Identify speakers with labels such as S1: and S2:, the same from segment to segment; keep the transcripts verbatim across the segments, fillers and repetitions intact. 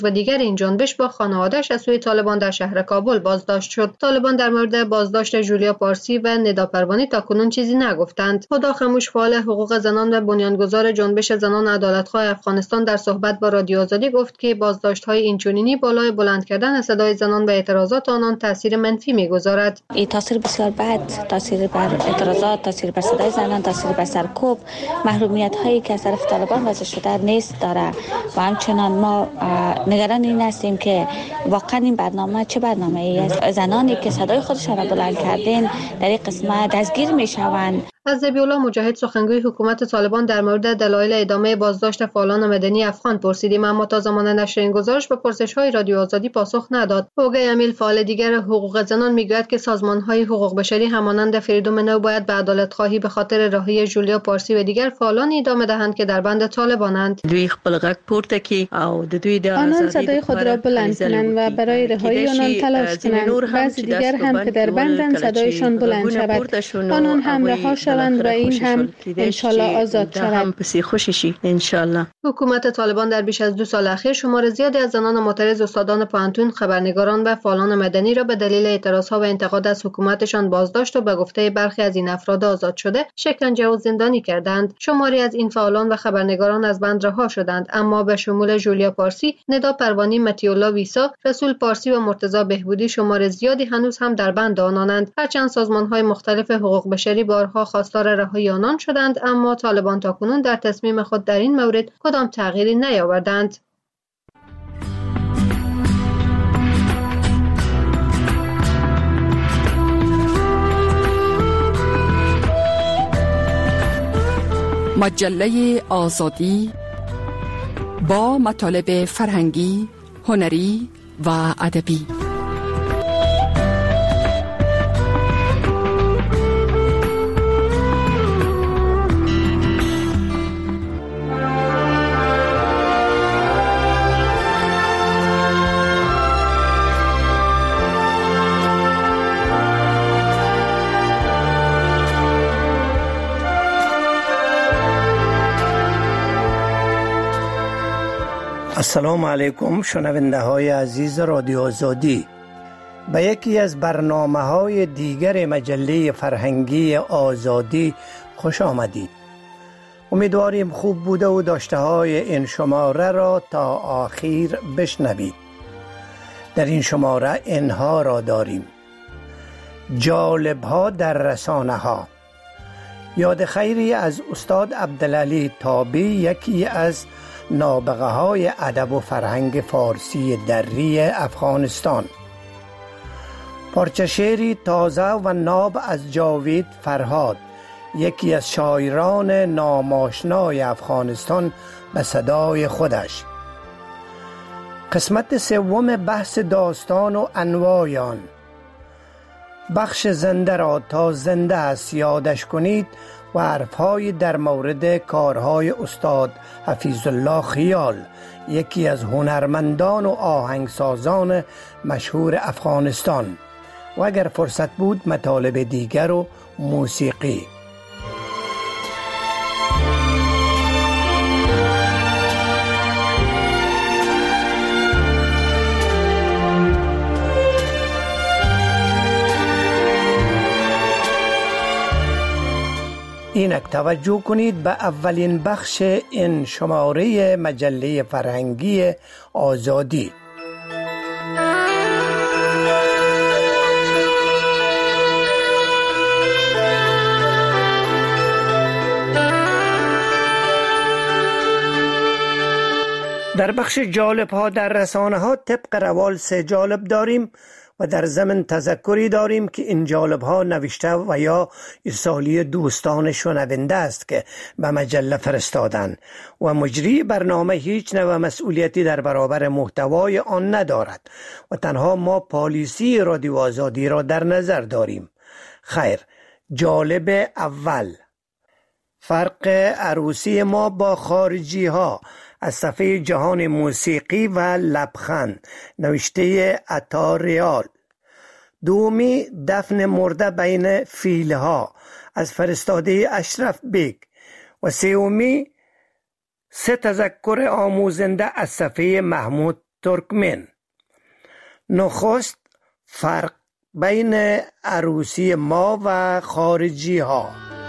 S1: و دیگر این جنبش با خانواده‌اش از سوی طالبان در شهر کابل بازداشت شد. طالبان در مورد بازداشت جولیا پارسی و ندا پروانی تاکنون چیزی نگفتند. هدا خموش، فعال حقوق زنان و بنیانگذار جنبش زنان عدالت‌خواه افغانستان، در صحبت با رادیو آزادی گفت که بازداشت‌های اینچنینی بالای بلند کردن صدای زنان و اعتراضات آنان تاثیر منفی می‌گذارد.
S2: این تاثیر بسیار بد، تاثیر بر اعتراضات، تاثیر بر صدای زنان، تاثیر بر سرکوب، محرومیت‌هایی که از طرف طالبان وضع شده نیست داره. و همچنان ما نگران این هستیم که واقعا این برنامه چه برنامه‌ای است. زنانی که صدای خودشان را بلند کردن در این قسمت دستگیر می‌شوند.
S1: از ذبیح‌الله مجاهد، سخنگوی حکومت طالبان، در مورد دلایل ادامه بازداشت فعالان مدنی افغان پرسیدیم، اما تا زمان نشر این گزارش به پرسش‌های رادیو آزادی پاسخ نداد. هوگه امیل، فعال دیگر حقوق زنان، میگوید که سازمان‌های حقوق بشری همانند فریدوم نو باید به عدالت‌خواهی به خاطر رهایی جولیا پارسی و دیگر فعالان ادامه دهند که در بند طالبانند.
S3: دوی خپل غږ پورته کی او د دوی د
S4: آنان صدای خود را بلند کنند و برای رهایی آنان تلاش کنند. بعضی دیگر هم که در بندند صدایشان بلند شود، آنان هم رها شوند و این هم انشالله آزاد شود.
S1: حکومت طالبان در بیش از دو سال اخیر شمار زیادی از زنان معترض، استادان پوهنتون، خبرنگاران و فعالان مدنی را به دلیل اعتراضها و انتقاد از حکومتشان بازداشت و به گفته برخی از این افراد آزاد شده شکنجه و زندانی کردند. شماری از این فعالان و خبرنگاران از بند رها شدند، اما به شمول جولیا پارسی، ندا پروانی، متی‌الله ویسا، رسول پارسی و مرتضی بهبودی شمار زیادی هنوز هم در بند آنانند. هرچند سازمان‌های مختلف حقوق بشری بارها خواستار رهایی آنان شدند، اما طالبان تاکنون در تصمیم خود در این مورد کدام تغییری نیاوردند.
S5: مجله آزادی با مطالب فرهنگی، هنری و ادبی.
S6: السلام علیکم شنونده های عزیز رادیو آزادی. به یکی از برنامه های دیگر مجله فرهنگی آزادی خوش آمدید. امیدواریم خوب بوده و داشته های این شماره را تا آخر بشنوید. در این شماره اینها را داریم: جالب ها در رسانه ها، یاد خیری از استاد عبدالعلی تابی، یکی از نابغه های ادب و فرهنگ فارسی دری افغانستان، پارچه شعری تازه و ناب از جاوید فرهاد، یکی از شاعران ناماشنای افغانستان به صدای خودش، قسمت سوم بحث داستان و انواع آن، بخش زنده را تا زنده است یادش کنید و حرف‌های در مورد کارهای استاد حفیظ الله خیال، یکی از هنرمندان و آهنگسازان مشهور افغانستان، و اگر فرصت بود مطالب دیگر و موسیقی. اینک توجه کنید به اولین بخش این شماره مجله فرهنگی آزادی. در بخش جالب ها در رسانه ها طبق روال سه جالب داریم و در ضمن تذکری داریم که این جالب ها نوشته و یا ارسالی دوستان شنونده است که به مجله فرستادن و مجری برنامه هیچ نوع مسئولیتی در برابر محتوای آن ندارد و تنها ما پالیسی رادیو آزادی را در نظر داریم. خیر، جالب اول: فرق عروسی ما با خارجی ها، از صفحه جهان موسیقی و لبخند، نوشته عطا ریال. دومی: دفن مرده بین فیل ها، از فرستاده اشرف بیگ. و سومی: سه تذکر آموزنده، از صفحه محمود ترکمن. نخست فرق بین عروسی ما و خارجی ها.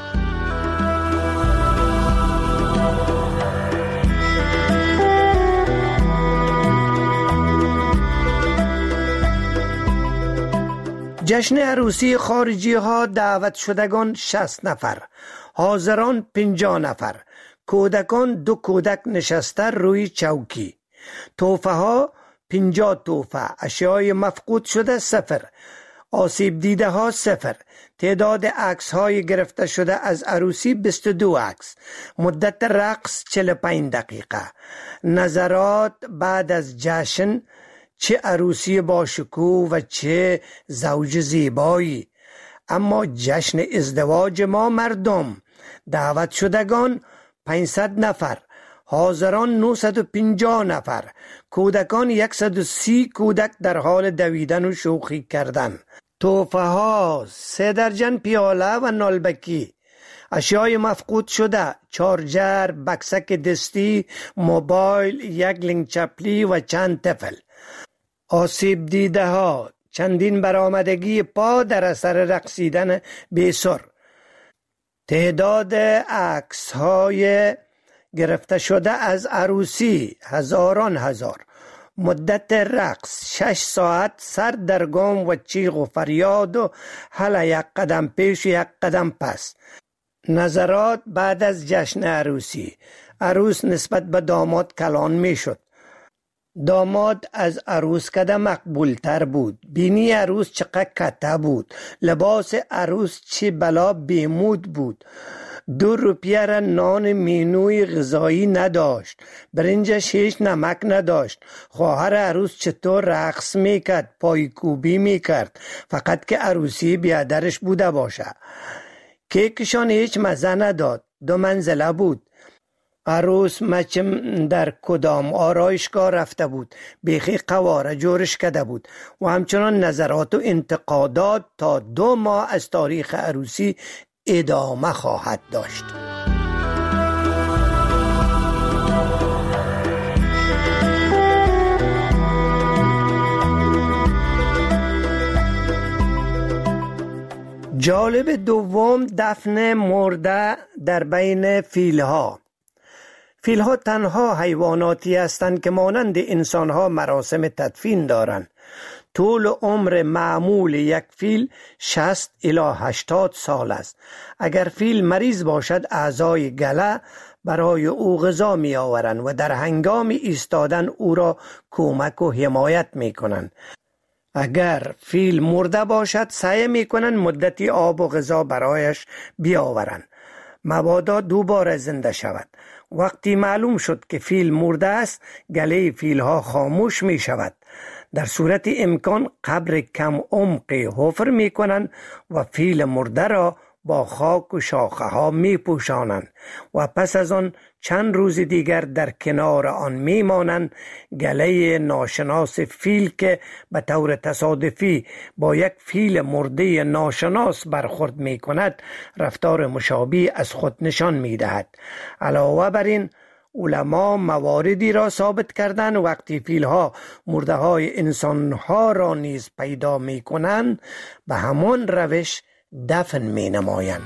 S6: جشن عروسی خارجی ها دعوت شدگان شصت نفر، حاضران پنجاه نفر، کودکان دو کودک نشسته روی چوکی، تحفه ها پنجاه تحفه، اشیای مفقود شده صفر، آسیب دیده ها صفر، تعداد عکس های گرفته شده از عروسی بیست و دو عکس، مدت رقص چهل و پنج دقیقه، نظرات بعد از جشن، چه عروسی با شکوه و چه زوج زیبایی. اما جشن ازدواج ما مردم، دعوت شدگان پانصد نفر، حاضران نهصد و پنجاه نفر، کودکان صد و سی کودک در حال دویدن و شوخی کردن، تحفه ها سه درجن پیاله و نالبکی، اشیای مفقود شده چارجر، بکسک دستی، موبایل، یک لنگ چپلی و چند طفل، آسیب دیده ها چندین برآمدگی پا در اثر رقصیدن بی‌سر. تعداد عکس های گرفته شده از عروسی هزاران هزار. مدت رقص شش ساعت، سر در گام و چیغ و فریاد و هله یک قدم پیش و یک قدم پس. نظرات بعد از جشن عروسی، عروس نسبت به داماد کلان می شد. داماد از عروس کده مقبول تر بود. بینی عروس چقدر کته بود. لباس عروس چه بلا بیمود بود. دو روپیه را نان مینوی غذایی نداشت. برنجش هیچ نمک نداشت. خواهر عروس چطور رقص میکرد، پایکوبی میکرد، فقط که عروسی بیادرش بوده باشه. کیکشان هیچ مزه نداد. دو منزله بود. عروس مچم در کدام آرایشگاه رفته بود، بیخی قواره جورش کده بود و همچنان نظرات و انتقادات تا دو ماه از تاریخ عروسی ادامه خواهد داشت. جالب دوم، دفن مرده در بین فیلها. فیلها تنها حیواناتی هستند که مانند انسانها مراسم تدفین دارند. طول عمر معمول یک فیل شصت الی هشتاد سال است. اگر فیل مریض باشد، اعضای گله برای او غذا می آورند و در هنگام ایستادن او را کمک و حمایت می کنند. اگر فیل مرده باشد، سعی می کنند مدتی آب و غذا برایش بیاورند مبادا دوباره زنده شود. وقتی معلوم شد که فیل مرده است، گله فیل ها خاموش می شود. در صورت امکان قبر کم عمقی حفر می کنند و فیل مرده را با خاک و شاخه ها می پوشانند و پس از آن چند روز دیگر در کنار آن می مانند. گله ناشناس فیل که به طور تصادفی با یک فیل مرده ناشناس برخورد می کند، رفتار مشابه از خود نشان می دهد. علاوه بر این، علما مواردی را ثابت کردند وقتی فیلها مرده های انسانها را نیز پیدا می کنند، به همان روش دفن می نمایند.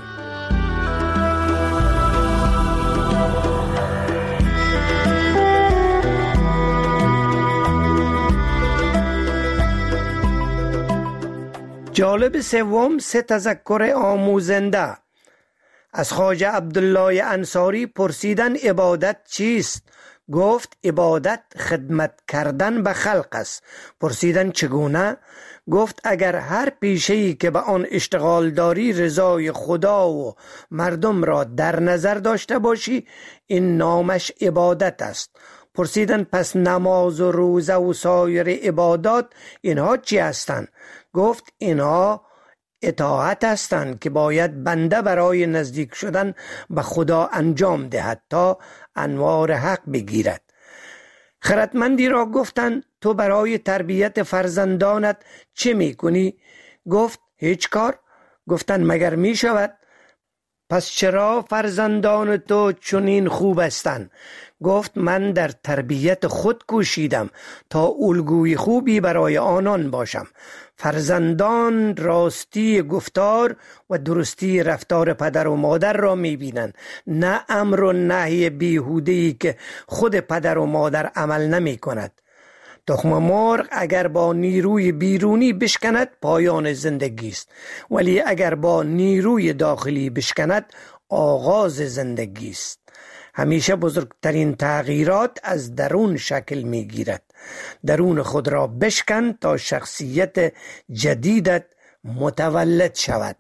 S6: جالب سوم، سه تذکر آموزنده. از خواجه عبدالله انصاری پرسیدن عبادت چیست؟ گفت عبادت خدمت کردن به خلق است. پرسیدن چگونه؟ گفت اگر هر پیشه‌ای که به آن اشتغال داری رضای خدا و مردم را در نظر داشته باشی، این نامش عبادت است. پرسیدن پس نماز و روزه و سایر عبادات اینها چی هستند؟ گفت اینها اطاعت هستند که باید بنده برای نزدیک شدن به خدا انجام دهد تا انوار حق بگیرد. خردمندی را گفتند تو برای تربیت فرزندانت چه میکنی؟ گفت هیچ کار. گفتند مگر می شود؟ پس چرا فرزندان تو چنین خوب هستند؟ گفت من در تربیت خود کوشیدم تا الگوی خوبی برای آنان باشم. فرزندان راستی گفتار و درستی رفتار پدر و مادر را می‌بینند، نه امر و نهی بیهوده‌ای که خود پدر و مادر عمل نمی‌کند. تخم مرغ اگر با نیروی بیرونی بشکند پایان زندگی است، ولی اگر با نیروی داخلی بشکند آغاز زندگی است. همیشه بزرگترین تغییرات از درون شکل میگیرد. درون خود را بشکن تا شخصیت جدیدت متولد شود.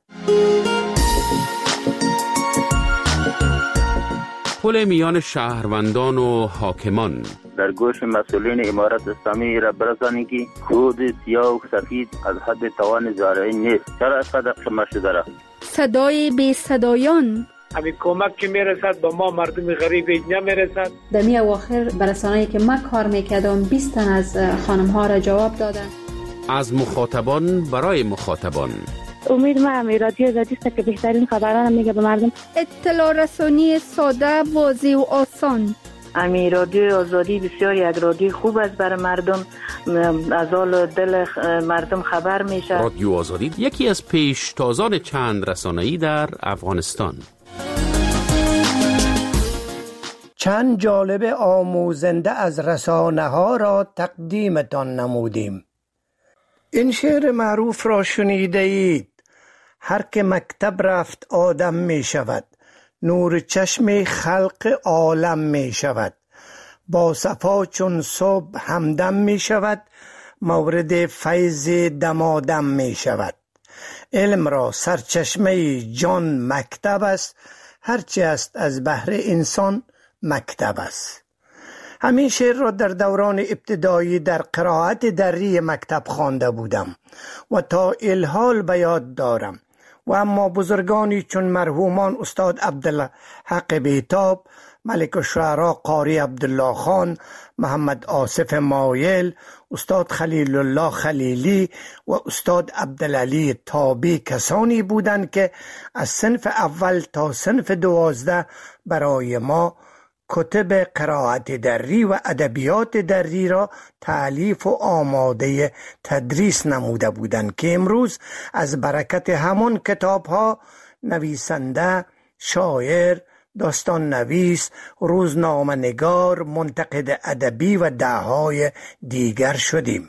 S7: پل میان شهروندان و حاکمان.
S8: در گوش مسئولین امارت اسلامی را برسانید که خود سیاه و سفید از حد توان زارعی نیست. چرا از قدر خمار شده را؟
S9: صدای بی صدایان.
S10: همین کمک که میرسد با ما مردم غریب نمیرسد.
S11: در می اواخر برسانه‌ای که من کار میکردم بیست تن از خانم ها را جواب دادن.
S7: از مخاطبان برای مخاطبان.
S12: امید ما هم رادیو آزادی است که بهترین خبران میگه به مردم.
S9: اطلاع رسانی ساده، واضح و آسان.
S13: امی رادیو آزادی بسیار یک رادیو خوب است برای مردم، از حال دل مردم خبر میشه.
S7: رادیو آزادی یکی از پیشتازان چند رسانه‌ای در افغانستان.
S6: چند جالب آموزنده از رسانه ها را تقدیمتان نمودیم. این شعر معروف را شنیده اید: هر که مکتب رفت آدم می شود، نور چشم خلق عالم می شود، با صفا چون صبح همدم می شود، مورد فیض دمادم می شود. علم را سرچشمه جان مکتب است، هرچی است از بحر انسان مکتب است. همین شعر را در دوران ابتدایی در قرائت دری مکتب خوانده بودم و تا الحال به یاد دارم. و اما بزرگانی چون مرحومان استاد عبدالحق بیتاب، ملک الشعراء قاری عبدالله خان، محمد آصف مایل، استاد خلیل الله خلیلی و استاد عبدالعلی تابی کسانی بودند که از صنف اول تا صنف دوازده برای ما کتب قرائت دری و ادبیات دری را تألیف و آماده تدریس نموده بودند که امروز از برکت همان کتاب ها نویسنده، شاعر، داستان نویس، روزنامه نگار، منتقد ادبی و دههای دیگر شدیم.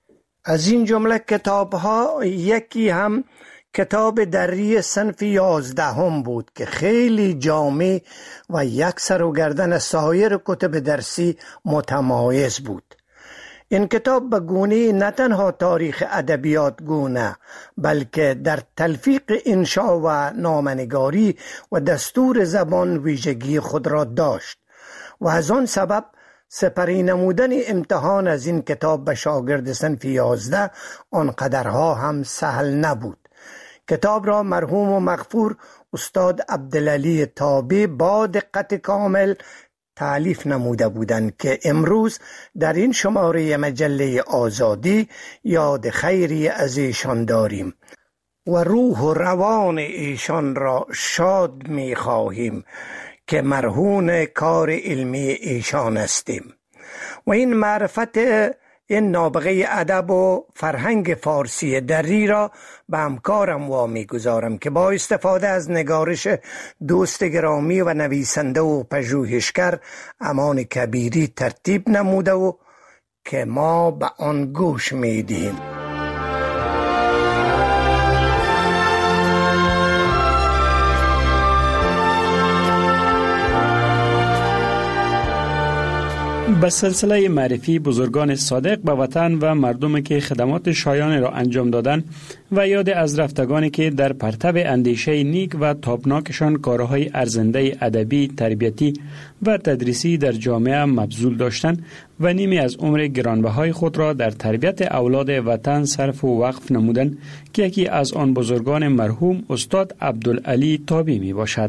S6: از این جمله کتاب ها یکی هم کتاب دری صنف یازدهم بود که خیلی جامع و یک سر و گردن سایر کتب درسی متمایز بود. این کتاب به گونه نه تنها تاریخ ادبیات گونه، بلکه در تلفیق انشا و نامنگاری و دستور زبان ویژگی خود را داشت و از آن سبب سپری نمودن امتحان از این کتاب به شاگرد صنف یازده آنقدرها هم سهل نبود. کتاب را مرحوم و مغفور استاد عبدالعلی تابی با دقت کامل تألیف نموده بودند که امروز در این شماره مجله آزادی یاد خیری از ایشان داریم و روح و روان ایشان را شاد می خواهیم که مرهون کار علمی ایشان هستیم. و این معرفت این نابغه ادب و فرهنگ فارسی دری را به همکارم وامی گذارم که با استفاده از نگارش دوست گرامی و نویسنده و پژوهشگر امان کبیری ترتیب نموده و که ما به آن گوش می دهیم.
S14: به سلسله معرفی بزرگان صادق به وطن و مردم که خدمات شایان را انجام دادند و یاد از رفتگانی که در پرتو اندیشه نیک و تابناکشان کارهای ارزنده ادبی، تربیتی و تدریسی در جامعه مبذول داشتند و نیمی از عمر گرانبهای خود را در تربیت اولاد وطن صرف و وقف نمودند که یکی از آن بزرگان مرحوم استاد عبدالعلی تابی می باشد.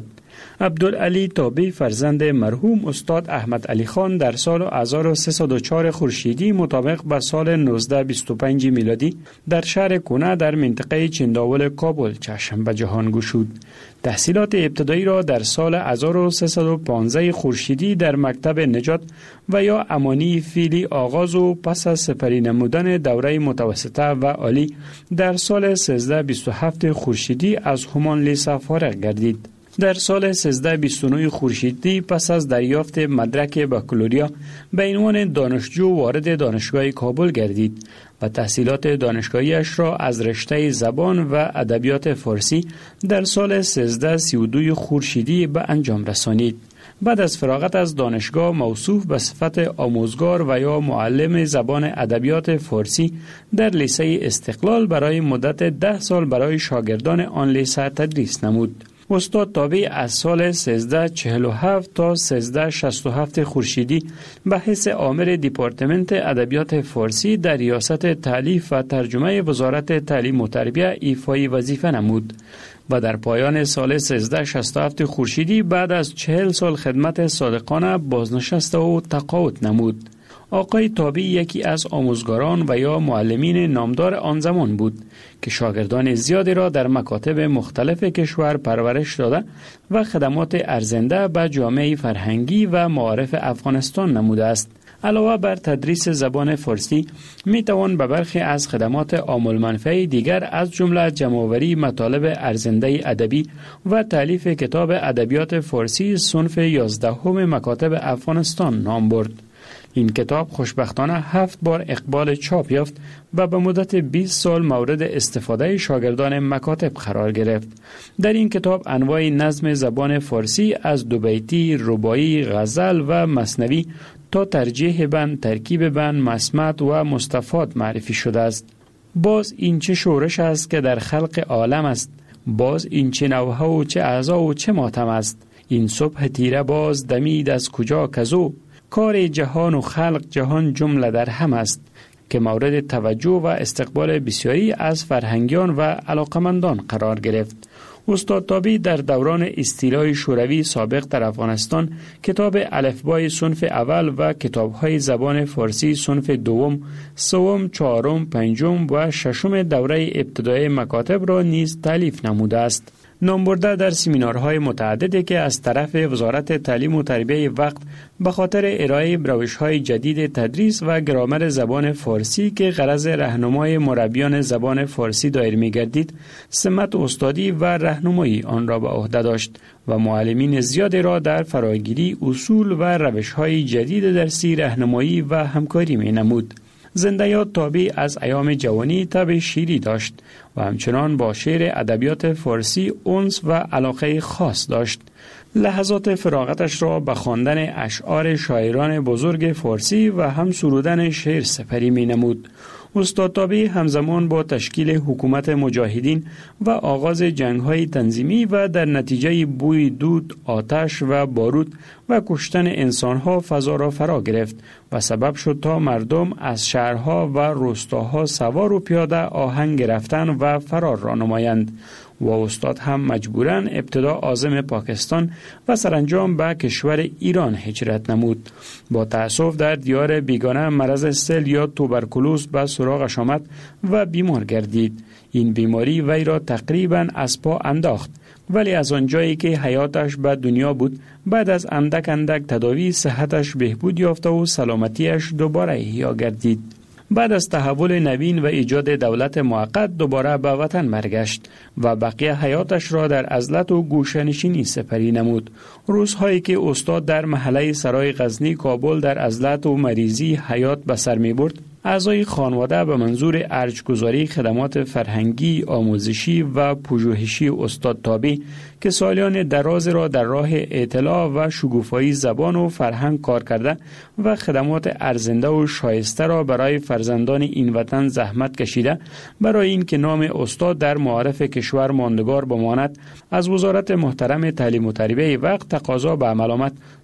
S14: عبدالعلی تابی فرزند مرحوم استاد احمد علی خان در سال هزار و سیصد و چهار خورشیدی مطابق به سال نوزده بیست و پنج میلادی در شهر کنه در منطقه چنداول کابل چشم به جهان گشود. تحصیلات ابتدایی را در سال هزار و سیصد و پانزده خورشیدی در مکتب نجات و یا امانی فیلی آغاز و پس از سپری نمودن دوره متوسطه و عالی در سال سیزده بیست و هفت خورشیدی از همان لیسه فارغ گردید. در سال سیزده بیست و نه خورشیدی پس از دریافت مدرک بکالوریا به عنوان دانشجو وارد دانشگاه کابل گردید و تحصیلات دانشگاهیش را از رشته زبان و ادبیات فارسی در سال سیزده سی و دو خورشیدی به انجام رسانید. بعد از فراغت از دانشگاه موصوف به صفت آموزگار و یا معلم زبان ادبیات فارسی در لیسه استقلال برای مدت ده سال برای شاگردان آن لیسه تدریس نمود. استاد تابی از سال سیزده چهل و هفت تا سیزده شصت و هفت خورشیدی به حیث آمر دیپارتمنت ادبیات فارسی در ریاست تالیف و ترجمه وزارت تعلیم و تربیت ایفای وظیفه نمود و در پایان سال سیزده شصت و هفت خورشیدی بعد از چهل سال خدمت صادقانه بازنشسته و تقاعد نمود. آقای تابی یکی از آموزگاران و یا معلمین نامدار آن زمان بود که شاگردان زیادی را در مکاتب مختلف کشور پرورش داده و خدمات ارزنده به جامعه فرهنگی و معارف افغانستان نموده است. علاوه بر تدریس زبان فارسی می توان به برخی از خدمات عامل منفعه دیگر از جمله جمع‌آوری مطالب ارزنده ادبی و تالیف کتاب ادبیات فارسی صنف یازدهم مکاتب افغانستان نام برد. این کتاب خوشبختانه هفت بار اقبال چاپ یافت و به مدت بیست سال مورد استفاده شاگردان مکاتب قرار گرفت. در این کتاب انواع نظم زبان فارسی از دوبیتی، رباعی، غزل و مثنوی تا ترجیح بند، ترکیب بند، مسمط و مستفاد معرفی شده است. باز این چه شورش است که در خلق عالم است، باز این چه نوحه و چه اعضا و چه ماتم است. این صبح تیره باز دمید از کجا کزو، کار جهان و خلق جهان جمله در هم است که مورد توجه و استقبال بسیاری از فرهنگیان و علاقمندان قرار گرفت. استاد تابی در دوران استیلای شوروی سابق در افغانستان کتاب الفبای صنف اول و کتاب‌های زبان فارسی صنف دوم، سوم، چهارم، پنجم و ششم دوره ابتدایی مکاتب را نیز تالیف نموده است. نام برده در سمینارهای متعددی که از طرف وزارت تعلیم و تربیت وقت به خاطر ارائه روش‌های جدید تدریس و گرامر زبان فارسی که غرض راهنمای مربیان زبان فارسی دایر می‌گردید، سمت استادی و راهنمایی آن را به عهده داشت و معلمین زیادی را در فراگیری اصول و روش‌های جدید درسی راهنمایی و همکاری می‌نمود. زنده یاد تابی از ایام جوانی طبع شیری داشت و همچنان با شعر ادبیات فارسی انس و علاقه خاص داشت. لحظات فراغتش را به خواندن اشعار شاعران بزرگ فارسی و هم سرودن شعر سپری می نمود. استاد تابی همزمان با تشکیل حکومت مجاهدین و آغاز جنگ‌های تنظیمی و در نتیجه بوی دود، آتش و بارود و کشتن انسان‌ها فضا را فرا گرفت و سبب شد تا مردم از شهرها و روستاها سوار و پیاده آهنگ گرفتن و فرار را نمایند و استاد هم مجبوراً ابتدا عازم پاکستان و سرانجام به کشور ایران هجرت نمود. با تأسف در دیار بیگانه مرض سل یا توبرکلوز به سراغش آمد و بیمار گردید. این بیماری وی را تقریباً از پا انداخت، ولی از آنجایی که حیاتش به دنیا بود بعد از اندک اندک تداوی صحتش بهبود یافت و سلامتیش دوباره احیا گردید. بعد از تحول نوین و ایجاد دولت موقت دوباره به وطن برگشت و بقیه حیاتش را در عزلت و گوشه‌نشینی سپری نمود. روزهایی که استاد در محله سرای غزنی کابل در عزلت و مریضی حیات به سر می برد، اعضای خانواده به منظور ارجگذاری خدمات فرهنگی، آموزشی و پژوهشی استاد تابی که سالیان دراز را در راه اطلاع و شکوفایی زبان و فرهنگ کار کرده و خدمات ارزنده و شایسته را برای فرزندان این وطن زحمت کشیده، برای اینکه نام استاد در معارف کشور ماندگار بماند، از وزارت محترم تعلیم و تربیت وقت تقاضا به عمل آمد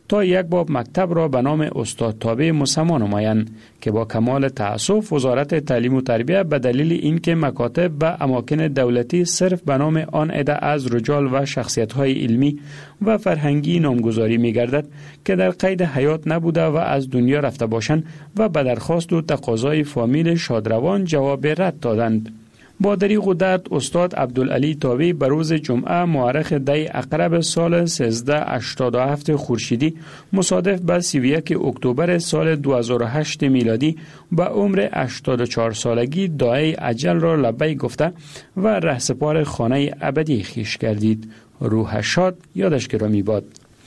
S14: تا یک باب مکتب را به نام استاد تابع مسما نمایند که با کمال تأسف وزارت تعلیم و تربیت به دلیل اینکه مکاتب و اماکن دولتی صرف به نام آن عده از رجال و شخصیت‌های علمی و فرهنگی نامگذاری می‌گردد که در قید حیات نبوده و از دنیا رفته باشند و به درخواست و تقاضای فامیل شادروان جواب رد دادند. با دریغ و درد استاد عبدالعلی تابع به روز جمعه مورخ دی عقرب سال سیزده هشتاد و هفت خورشیدی مصادف به سی و یک اکتبر سال دو هزار و هشت میلادی به عمر هشتاد و چهار سالگی دعای اجل را لبیک گفته و رهسپار خانه ابدی خویش گردید. روح شاد یادش گرامی باد.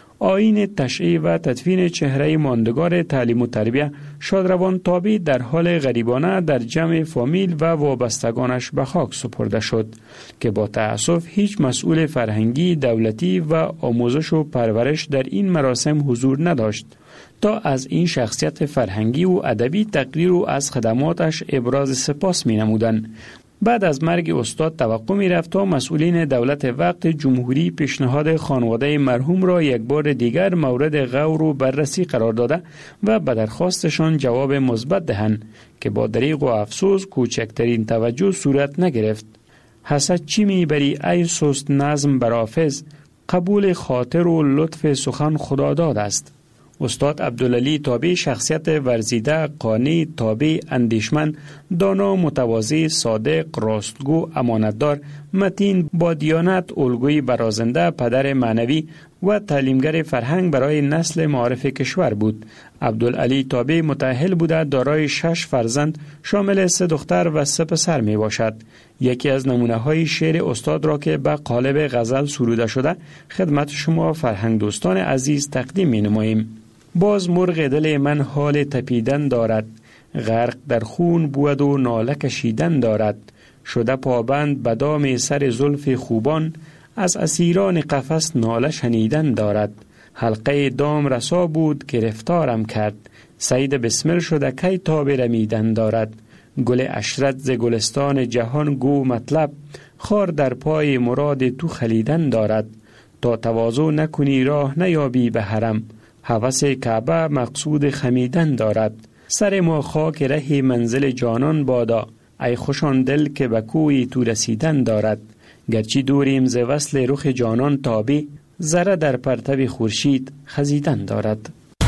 S14: آیین تشییع و تدفین چهره ماندگار تعلیم و تربیت شادروان تابع در حال غریبانه در جمع فامیل و وابستگانش به خاک سپرده شد که با تأسف هیچ مسئول فرهنگی دولتی و آموزش و پرورش در این مراسم حضور نداشت تا از این شخصیت فرهنگی و ادبی تقریر و از خدماتش ابراز سپاس می نمودند. بعد از مرگ استاد توقع می رفت تا مسئولین دولت وقت جمهوری پیشنهاد خانواده مرحوم را یک بار دیگر مورد غور و بررسی قرار داده و به درخواستشان جواب مثبت دهند که با دریغ و افسوس کوچکترین توجه صورت نگرفت. حسد چی می بری ای سست نظم برافز، قبول خاطر و لطف سخن خدا داد است. استاد عبدالعلی تابع شخصیت ورزیده، قانع، تابع، اندیشمند، دانا، متواضع، صادق، راستگو، امانتدار، متین، با دیانت، الگوی برازنده، پدر معنوی و تعلیمگر فرهنگ برای نسل معارف کشور بود. عبدالعلی تابع متأهل بوده، دارای شش فرزند شامل سه دختر و سه پسر می باشد. یکی از نمونه های شعر استاد را که به قالب غزل سروده شده خدمت شما فرهنگ دوستان عزیز تقدیم می نماییم. باز مرغ دل من حال تپیدن دارد، غرق در خون بود و ناله کشیدن دارد. شده پابند به دام سر زلف خوبان، از اسیران قفس ناله شنیدن دارد. حلقه دام رسا بود گرفتارم کرد، صید بسمل شده کی تا برمیدن دارد. گل عشرت ز گلستان جهان گو مطلب، خار در پای مراد تو خلیدن دارد. تا تواضع نکنی راه نیابی به حرم، هوس کعبه مقصود خمیدن دارد. سر ما خاک ره منزل جانان بادا، ای خوشان دل که به کوی تو رسیدن دارد. گرچه دوریم ز وصل رخ جانان تابع، ذره در پرتو خورشید خزیدن دارد.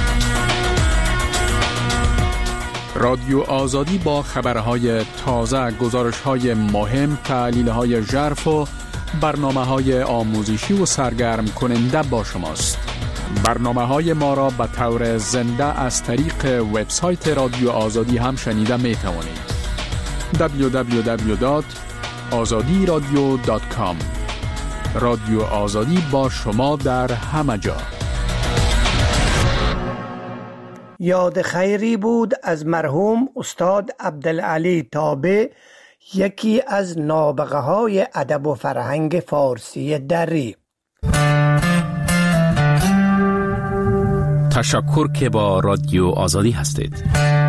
S15: رادیو آزادی با خبرهای تازه، گزارش‌های مهم، تحلیل‌های ژرف و برنامه‌های آموزشی و سرگرم کننده با شماست. برنامه‌های ما را به طور زنده از طریق وبسایت رادیو آزادی هم شنیده می توانید. دبلیو دبلیو دبلیو دات آزادی رادیو دات کام. رادیو آزادی با شما در همه جا.
S6: یاد خیری بود از مرحوم استاد عبدالعلی تابع، یکی از نابغه های ادب و فرهنگ فارسی دری.
S7: تشکر که با رادیو آزادی هستید.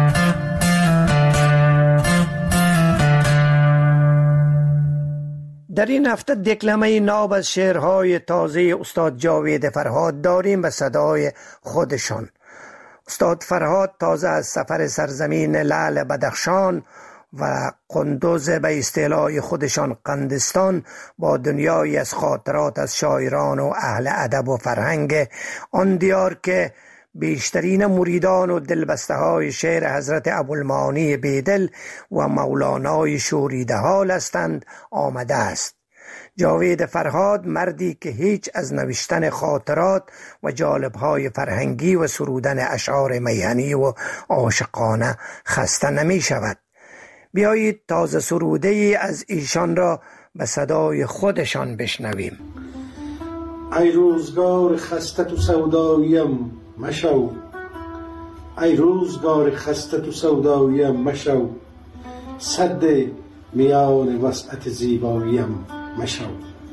S6: در این هفته دکلمه ناب از شعرهای تازه استاد جاوید فرهاد داریم به صدای خودشان. استاد فرهاد تازه از سفر سرزمین لعل بدخشان و قندوز به اصطلاح خودشان قندستان با دنیایی از خاطرات از شاعران و اهل ادب و فرهنگ آن دیار که بیشترین مریدان و دلبسته های شعر حضرت ابوالمعانی بیدل و مولانای شوریده حال هستند آمده است. جاوید فرهاد مردی که هیچ از نوشتن خاطرات و جالبهای فرهنگی و سرودن اشعار میهنی و عاشقانه خسته نمی شود. بیایید تازه سروده ای از ایشان را به صدای خودشان بشنویم.
S16: ای روزگار خسته تو سوداییم مشو، ای روزگار خسته تو سوداییم مشو، صد میان وسعت زیباییم مشو.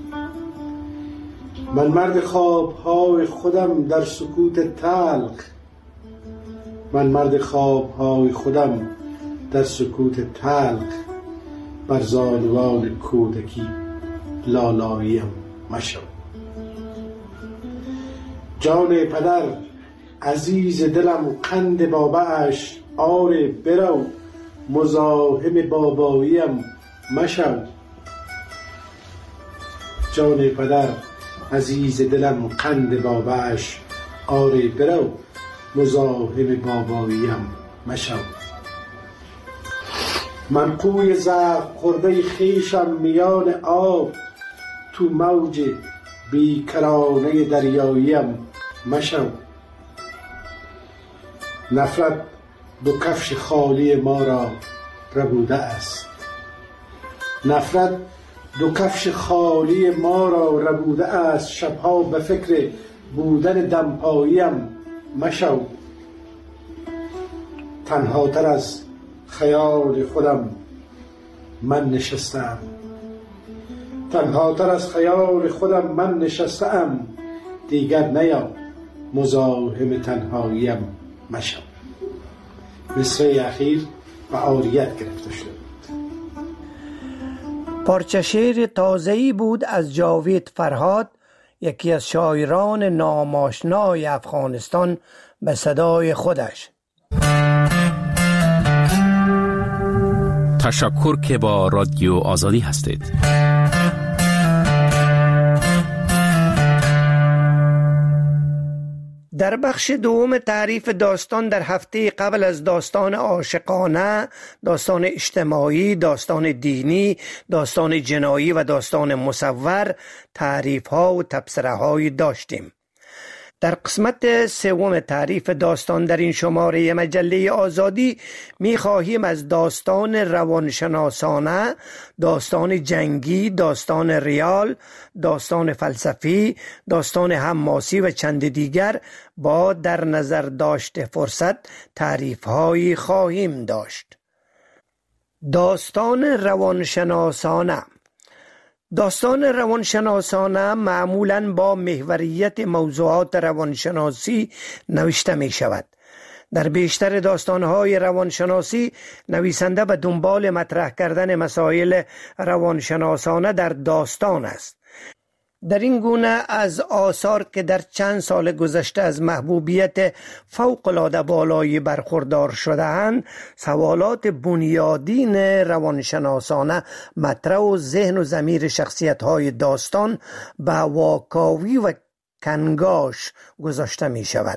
S16: من مرد خوابهای خودم در سکوت تلخ، من مرد خوابهای خودم در سکوت تلخ، بر زانوان کودکی لالاییم مشو. جان پدر عزیز دلم قند باباش آره برو مزاحم باباییم مشو. جان پدر عزیز دلم قند باباش آره برو مزاحم باباییم مشو. من قوی زخم خورده خویشم میان آب تو موج بیکرانه دریاییم مشو. نفرت دو کفش خالی ما را ربوده است. نفرت دو کفش خالی ما را ربوده است. شبها به فکر بودن دمپاییم مشو. تنها تر از خیال خودم من نشستم. تنها تر از خیال خودم من نشستم. دیگر نیا مزاحم تنهاییم مشو. مصرع اخیر و عاریت گرفته شده بود.
S6: پارچه شعر تازه‌ای بود از جاوید فرهاد، یکی از شاعران ناماشنای افغانستان، به صدای خودش.
S7: تشکر که با رادیو آزادی هستید.
S6: در بخش دوم تعریف داستان در هفته قبل از داستان عاشقانه، داستان اجتماعی، داستان دینی، داستان جنایی و داستان مصور تعریف ها و تبصره های داشتیم. در قسمت سوم تعریف داستان در این شماره مجله آزادی می خواهیم از داستان روانشناسانه، داستان جنگی، داستان ریال، داستان فلسفی، داستان حماسی و چند دیگر با در نظر داشت فرصت تعریف هایی خواهیم داشت. داستان روانشناسانه. داستان روانشناسانه معمولاً با محوریت موضوعات روانشناسی نوشته می شود. در بیشتر داستانهای روانشناسی نویسنده به دنبال مطرح کردن مسائل روانشناسانه در داستان است. در این گونه از آثار که در چند سال گذشته از محبوبیت فوق‌العاده بالایی برخوردار شده‌اند، سوالات بنیادین روانشناسانه مطرح و ذهن و ضمیر شخصیت‌های داستان به واکاوی و کنگاش گذاشته می شود.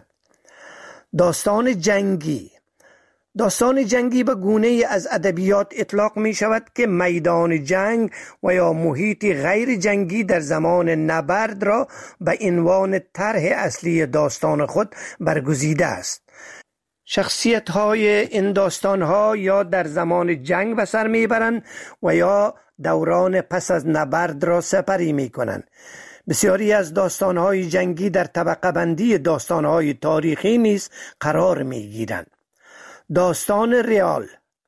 S6: داستان جنگی. داستان جنگی به گونه‌ای از ادبیات اطلاق می شود که میدان جنگ و یا محیط غیر جنگی در زمان نبرد را به عنوان طرح اصلی داستان خود برگزیده است. شخصیت های این داستان ها یا در زمان جنگ به سر می برند و یا دوران پس از نبرد را سپری می کنند. بسیاری از داستان های جنگی در طبقه بندی داستان های تاریخی نیز قرار می گیرند. داستان ریال.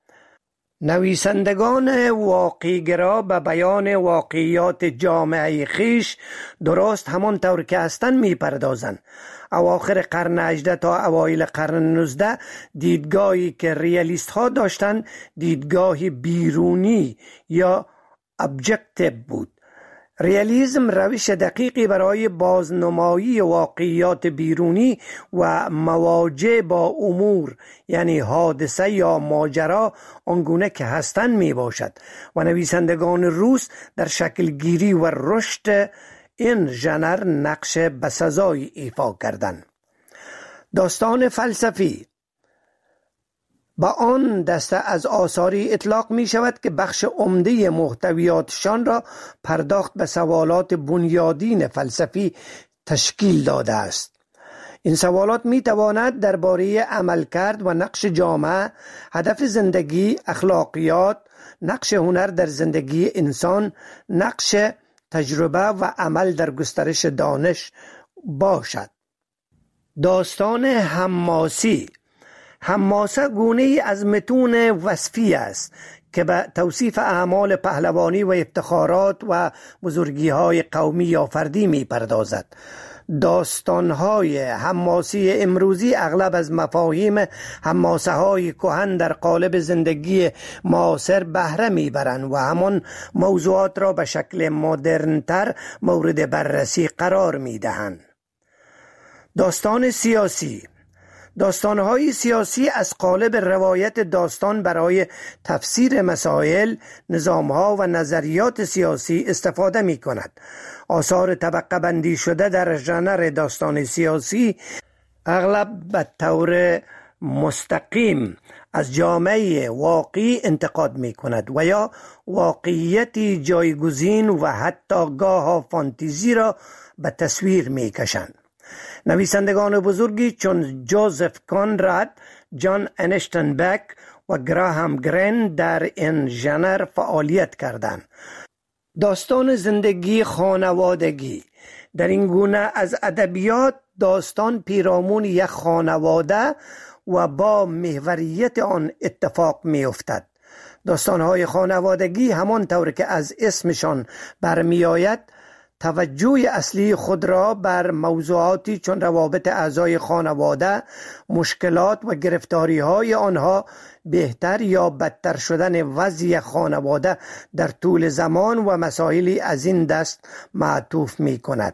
S6: نویسندگان واقعی‌گرا به بیان واقعیات جامعه خیش درست همان طور که هستند می پردازند. اواخر قرن هجدهم تا اوایل قرن نوزدهم دیدگاهی که ریالیست ها داشتند دیدگاهی بیرونی یا ابجکتیو بود. ریالیسم روش دقیقی برای بازنمایی واقعیات بیرونی و مواجه با امور یعنی حادثه یا ماجرا آنگونه که هستند می باشد و نویسندگان روس در شکل گیری و رشد این ژانر نقش بسزایی ایفا کردند. داستان فلسفی. با آن دسته از آثاری اطلاق می شود که بخش عمده محتویاتشان را پرداخت به سوالات بنیادین فلسفی تشکیل داده است. این سوالات می تواند درباره عملکرد و نقش جامعه، هدف زندگی، اخلاقیات، نقش هنر در زندگی انسان، نقش تجربه و عمل در گسترش دانش باشد. داستان حماسی. حماسه گونه‌ای از متون وصفی است که به توصیف اعمال پهلوانی و افتخارات و بزرگی‌های قومی یا فردی می‌پردازد. داستان‌های حماسی امروزی اغلب از مفاهیم حماسه‌های کهن در قالب زندگی معاصر بهره می‌برند و همان موضوعات را به شکل مدرن‌تر مورد بررسی قرار می‌دهند. داستان سیاسی. داستانهای سیاسی از قالب روایت داستان برای تفسیر مسائل، نظامها و نظریات سیاسی استفاده می کند. آثار طبقه بندی شده در ژانر داستان سیاسی اغلب به طور مستقیم از جامعه واقعی انتقاد می کند و یا واقعیتی جایگزین و حتی گاه فانتزی را به تصویر می کشند. نویسندگان بزرگی چون جوزف کانراد، جان انیشتنبک و گراهام گرین در این ژانر فعالیت کردند. داستان زندگی خانوادگی در این گونه از ادبیات داستان پیرامون یک خانواده و با محوریت آن اتفاق می افتد. داستانهای خانوادگی همان طور که از اسمشان برمی آید توجه اصلی خود را بر موضوعاتی چون روابط اعضای خانواده، مشکلات و گرفتاری های آنها، بهتر یا بدتر شدن وضع خانواده در طول زمان و مسائلی از این دست معطوف می کند.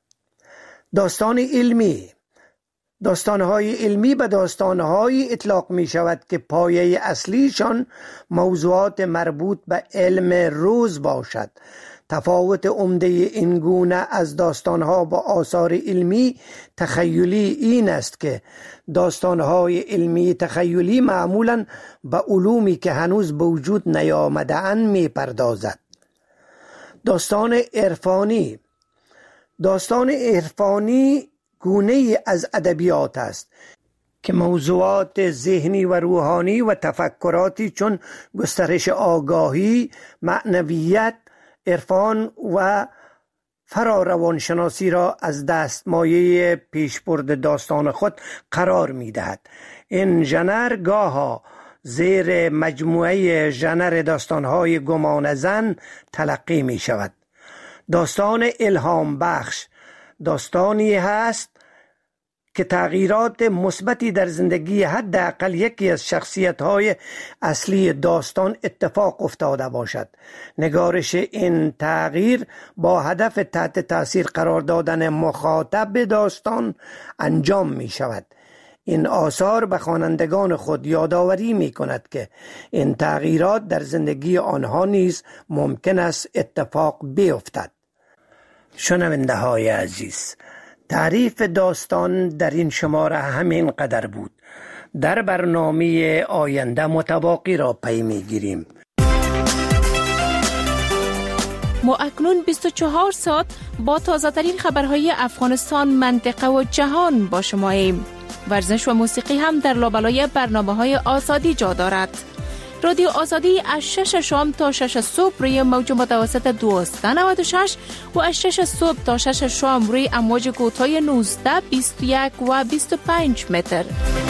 S6: داستان علمی داستانهای علمی به داستانهای اطلاق می شود که پایه اصلیشان موضوعات مربوط به علم روز باشد. تفاوت عمده این گونه از داستانها با آثار علمی تخیلی این است که داستانهای علمی تخیلی معمولاً به علومی که هنوز به وجود نیامده‌اند می پردازد. داستان عرفانی داستان عرفانی گونه از ادبیات است که موضوعات ذهنی و روحانی و تفکراتی چون گسترش آگاهی، معنویت، عرفان و فراروانشناسی را از دستمایه پیشبرد داستان خود قرار می دهد. این ژانر گاها زیر مجموعه ژانر داستانهای گمانه‌زن تلقی می شود. داستان الهام بخش داستانی هست که تغییرات مثبتی در زندگی حداقل یکی از شخصیت‌های اصلی داستان اتفاق افتاده باشد. نگارش این تغییر با هدف تحت تاثیر قرار دادن مخاطب به داستان انجام می شود. این آثار به خوانندگان خود یادآوری می کند که این تغییرات در زندگی آنها نیز ممکن است اتفاق بیفتد. شنونده های عزیز، تعریف داستان در این شماره همین قدر بود. در برنامه آینده متواقی را پی میگیریم.
S17: ما اکنون بیست و چهار ساعت با تازه ترین خبرهای افغانستان، منطقه و جهان با شماییم. ورزش و موسیقی هم در لابلای برنامه‌های آزادی جا دارد. رادیو آزادی از شش شام تا شش صبح روی موج متوسط دویست و نود و شش و از شش صبح تا شش شام روی امواج کوتاه نوزده، بیست و یک و بیست و پنج متر.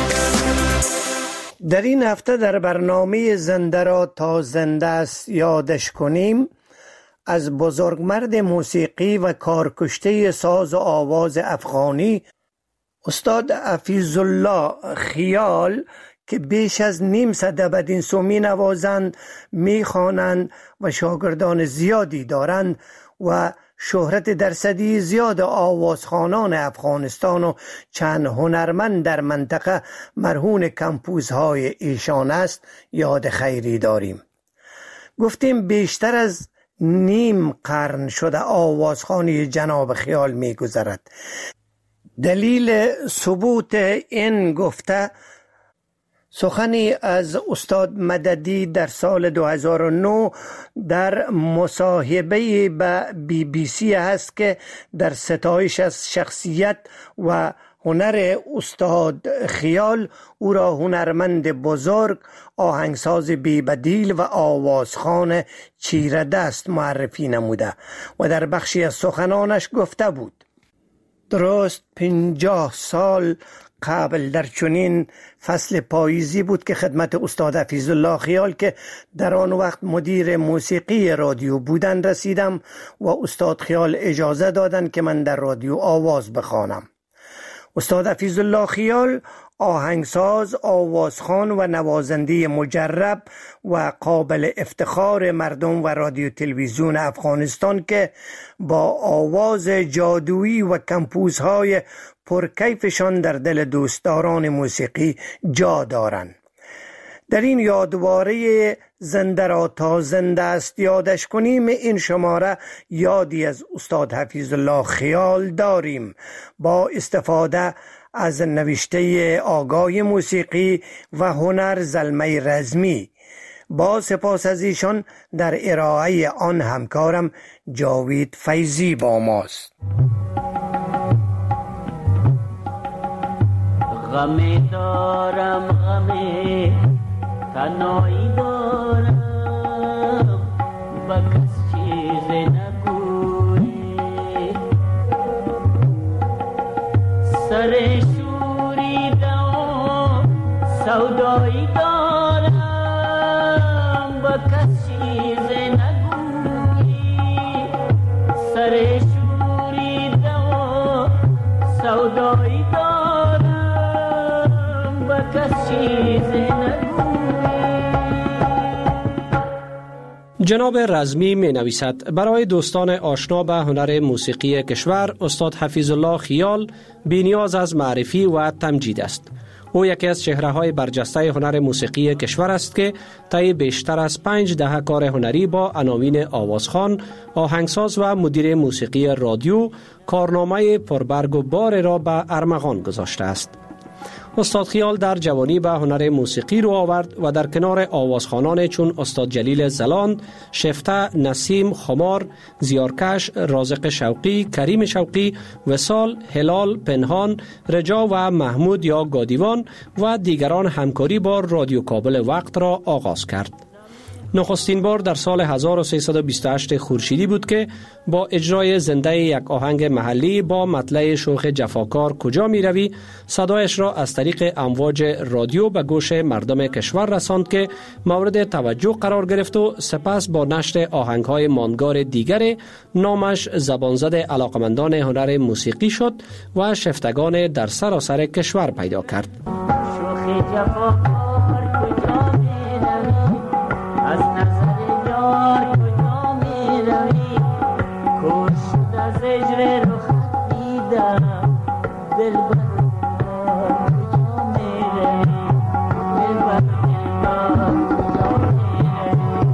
S6: در این هفته در برنامه زنده را تا زنده است یادش کنیم از بزرگمرد موسیقی و کارکشته ساز و آواز افغانی استاد حفیظ الله خیال که بیش از نیم صده بدینسو می نوازند، می خوانند و شاگردان زیادی دارند و شهرت درصدی زیاد آوازخوانان افغانستان و چند هنرمند در منطقه مرهون کمپوزهای ایشان است یاد خیری داریم. گفتیم بیشتر از نیم قرن شده آوازخوانی جناب خیال می گذرد. دلیل ثبوت این گفته سخنی از استاد مددی در سال دو هزار و نه در مصاحبه به بی بی سی هست که در ستایش از شخصیت و هنر استاد خیال او را هنرمند بزرگ، آهنگساز بی‌بدیل و آوازخوان چیره دست معرفی نموده و در بخشی از سخنانش گفته بود: درست پنجاه سال قبل در چنین فصل پاییزی بود که خدمت استاد حفیظ الله خیال که در آن وقت مدیر موسیقی رادیو بودند رسیدم و استاد خیال اجازه دادند که من در رادیو آواز بخوانم. استاد حفیظ الله خیال آهنگساز، آوازخوان و نوازنده مجرب و قابل افتخار مردم و رادیو تلویزیون افغانستان که با آواز جادویی و کمپوزهای پرکیفشان در دل دوستداران موسیقی جا دارند. در این یادواره زنده را تا زنده است یادش کنیم این شماره یادی از استاد حفیظ الله خیال داریم با استفاده از نوشته آگاه موسیقی و هنر زلمه رزمی. با سپاس از ایشان در ارائه آن همکارم جاوید فیضی با ماست.
S18: غمی دارم غمی تنهایی دارم با کس چیز نگویی سر شوریده و سودایی دارم با کس چیز نگویی سر شوریده و سودایی دارم با کس چیز نگویی.
S19: جناب رزمی می نویسد برای دوستان آشنا به هنر موسیقی کشور استاد حفیظ الله خیال بی نیاز از معرفی و تمجید است. او یکی از چهره‌های برجسته هنر موسیقی کشور است که طی بیشتر از پنج دهه کار هنری با عناوین آوازخوان، آهنگساز و مدیر موسیقی رادیو کارنامه پربرگ و بار را به ارمغان گذاشته است. استاد خیال در جوانی به هنر موسیقی رو آورد و در کنار آوازخوانان چون استاد جلیل زلاند، شفته، نسیم، خمار، زیارکش، رازق شوقی، کریم شوقی، وصال، هلال، پنهان، رجا و محمود یا گادیوان و دیگران همکاری با رادیو کابل وقت را آغاز کرد. نخستین بار در سال هزار و سیصد و بیست و هشت خورشیدی بود که با اجرای زنده یک آهنگ محلی با مطلع شوخ جفاکار کجا می روی صدایش را از طریق امواج رادیو به گوش مردم کشور رساند که مورد توجه قرار گرفت و سپس با نشر آهنگ‌های ماندگار دیگر نامش زبانزد علاقمندان هنر موسیقی شد و شفتگان در سراسر کشور پیدا کرد.
S18: شوخ جفاکار کجا می روی از نظر یار کجا می روی کشت از اجر رخت دیدم دلبر کجا می روی دلبر کجا می روی.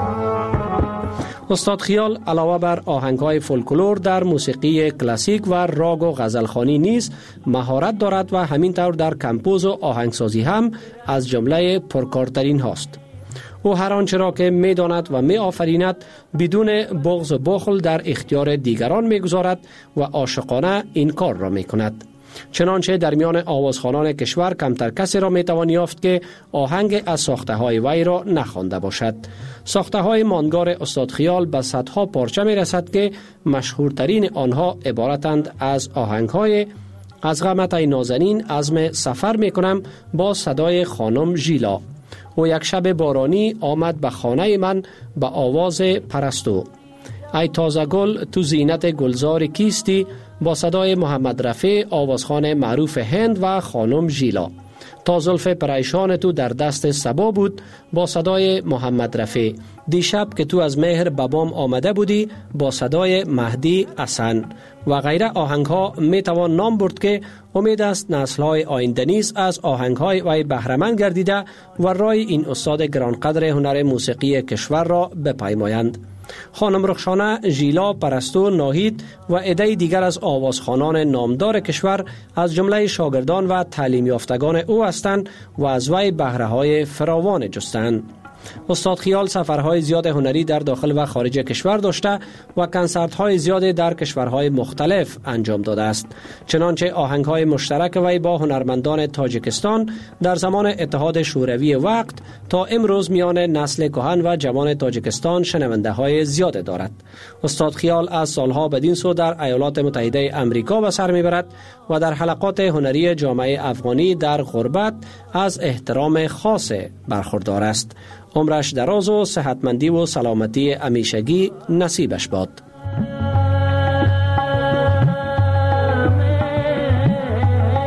S19: استاد خیال علاوه بر آهنگ‌های فولکلور در موسیقی کلاسیک و راگ و غزلخوانی نیز مهارت دارد و همینطور در کمپوز و آهنگسازی هم از جمله پرکارترین هاست. او هر آنچه را که می داند و می آفریند بدون بغض و بخل در اختیار دیگران می گذارد و عاشقانه این کار را می کند. چنانچه در میان آوازخوانان کشور کمتر کسی را می توان یافت که آهنگ از ساخته های وی را نخوانده باشد. ساخته های ماندگار استاد خیال به صدها پارچه می رسد که مشهورترین آنها عبارتند از آهنگ های از غمت ای نازنین عزم سفر می کنم با صدای خانم ژیلا، و یک شب بارانی آمد به خانه من به آواز پرستو، ای تازه گل تو زینت گلزار کیستی با صدای محمد رفیع آوازخوان معروف هند و خانم ژیلا، تا زلف پریشان تو در دست صبا بود با صدای محمد رفیع، دیشب که تو از مهر بابام آمده بودی با صدای مهدی حسن و غیره آهنگ ها می توان نام برد که امید است نسل های آینده نیز از آهنگ های وی بهره‌مند گردیده و رای این استاد گرانقدر هنر موسیقی کشور را بپیمایند. خانم رخشانه، ژیلا، پرستو، ناهید و عده دیگر از آوازخوانان نامدار کشور از جمله شاگردان و تعلیم یافتگان او هستند و از وی بهره های فراوان جستند. استاد خیال سفرهای زیاد هنری در داخل و خارج کشور داشته و کنسرت‌های زیاد در کشورهای مختلف انجام داده است. چنانچه آهنگ‌های مشترک وی با هنرمندان تاجیکستان در زمان اتحاد شوروی وقت تا امروز میان نسل کهن و جوان تاجیکستان شنونده‌های زیاد دارد. استاد خیال از سالها بدین سو در ایالات متحده آمریکا به سر میبرد و در حلقات هنری جامعه افغانی در غربت از احترام خاص برخوردار است. عمرش دراز و صحتمندی و سلامتی همیشگی نصیبش باد.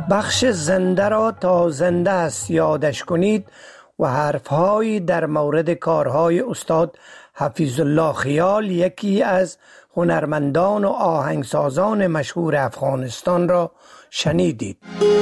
S6: بخش زنده را تا زنده است یادش کنید و حرفهایی در مورد کارهای استاد حفیظ الله خیال، یکی از هنرمندان و آهنگسازان مشهور افغانستان را شنیدید.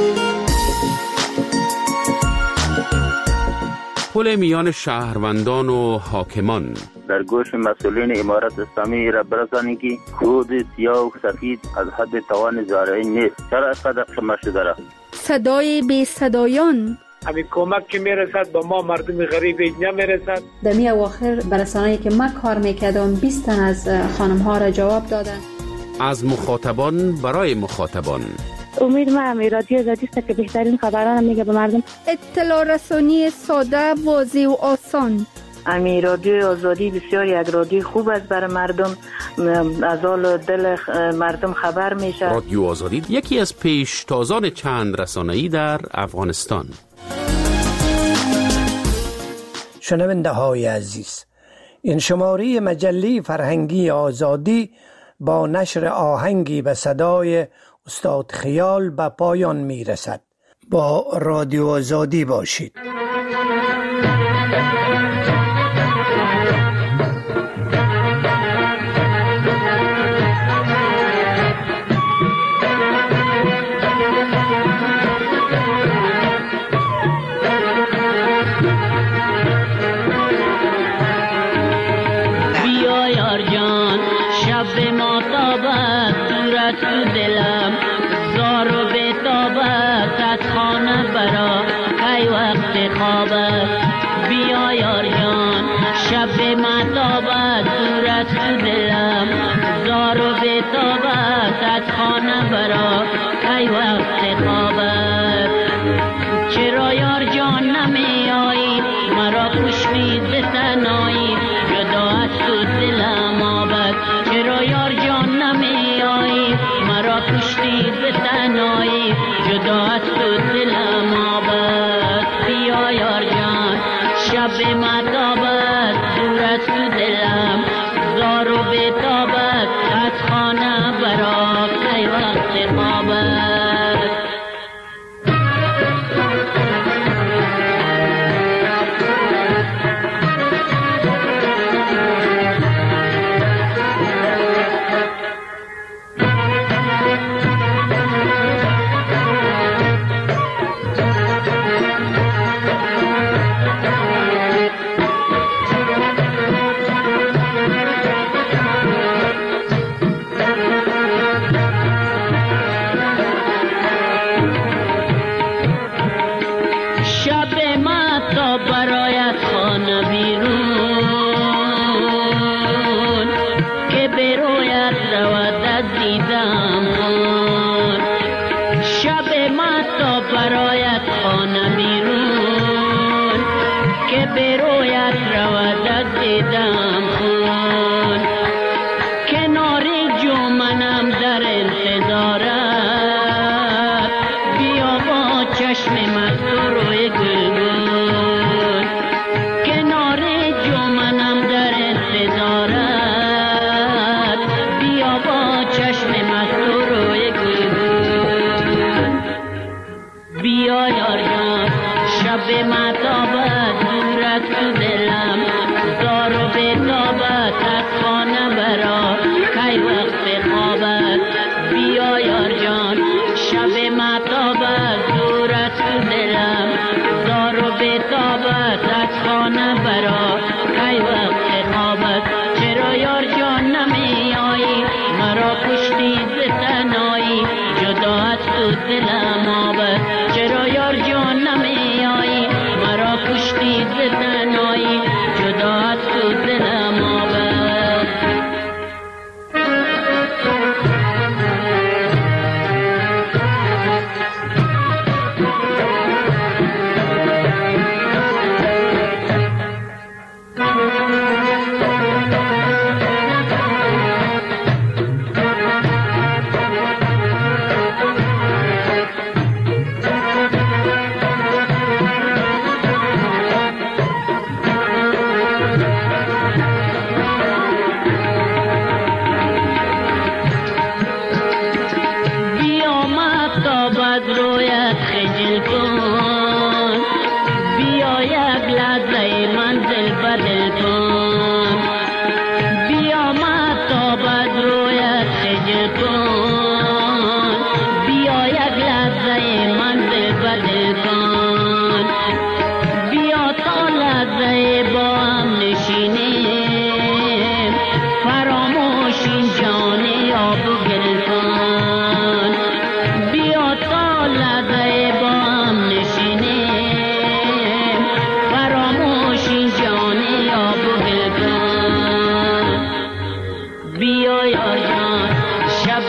S7: پل میان شهروندان و حاکمان.
S8: در گوش مسئولین امارت اسلامی را برسانید که کود سیاه و سفید از حد توان زارعی نیست. چرا اینقدر خاموش شده؟
S9: صدای بی صدایان.
S10: همین کمک که میرسد به ما مردم غریب اینجا میرسد.
S11: در می اواخر برسانه‌ای که ما کار میکردم بیست تن از خانم ها را جواب دادن.
S7: از مخاطبان برای مخاطبان.
S12: امید ما هم رادیو آزادی است که بهترین خبران میگه به مردم.
S9: اطلاع رسانی ساده، واضح و آسان.
S13: امی رادیو آزادی بسیار یک رادیو خوب است برای مردم، از حال دل مردم خبر میشه.
S7: رادیو آزادی یکی از پیشتازان چند رسانه‌ای در افغانستان.
S6: شنونده های عزیز، این شماره مجله فرهنگی آزادی با نشر آهنگی به صدای استاد خیال به پایان می رسد. با رادیو آزادی باشید.
S18: رویت جانو